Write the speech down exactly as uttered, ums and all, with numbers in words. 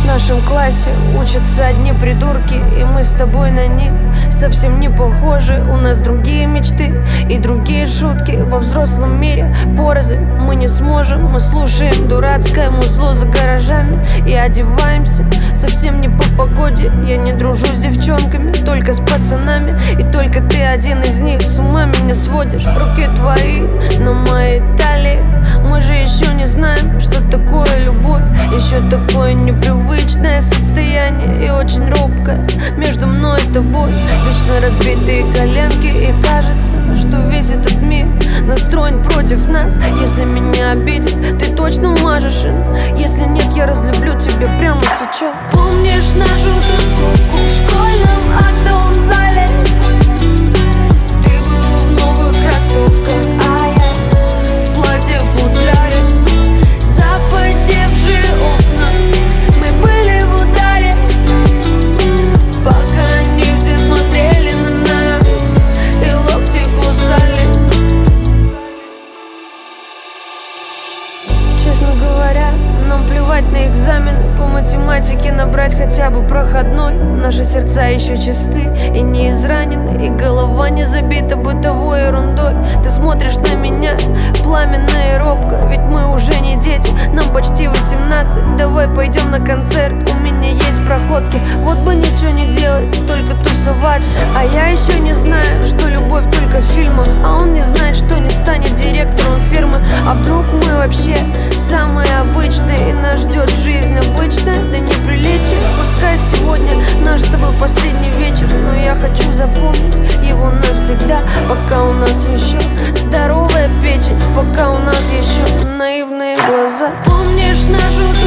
нашем классе учатся одни придурки, и мы с тобой на них совсем не похожи. У нас другие мечты и другие шутки. Во взрослом мире порознь мы не сможем. Мы слушаем дурацкое музло за гаражами и одеваемся совсем не по погоде. Я не дружу с девчонками, только с пацанами, и только ты один из них с ума меня сводишь. Руки твои на моей талии. Мы же еще не знаем, что такое любовь. Еще такое непривычное состояние и очень робкое между мной и тобой. Вечно разбитые коленки, и кажется, что весь этот мир настроен против нас. Если меня обидят, ты точно умажешь им. Если нет, я разлюблю тебя прямо сейчас. Помнишь нашу тусовку в школьном актовом-зале? Ты был в новых кроссовках, а я в платье-футляре. Запотевшие окна, мы были в ударе, пока они все смотрели на нас и локти кусали. Честно говоря, нам плевать на экзамены по математике, набрать хотя бы проходной. Наши сердца еще чисты и не изранены, и голова не забита бытовой ерундой. Ты смотришь на меня пламенно и робко, ведь мы уже не дети, нам почти восемнадцать. Давай пойдем на концерт, у меня есть проходки. Вот бы ничего не делать, только тусоваться. А я еще не знаю, что любовь только в фильмах, а он не знает, что не станет директором фирмы. А вдруг мы вообще самые обычные, и нас ждет жизнь обычная до неприличия. Пускай сегодня наш с тобой последний вечер, но я хочу запомнить его навсегда. Пока у нас еще здоровая печень, пока у нас еще наивные глаза. Помнишь нашу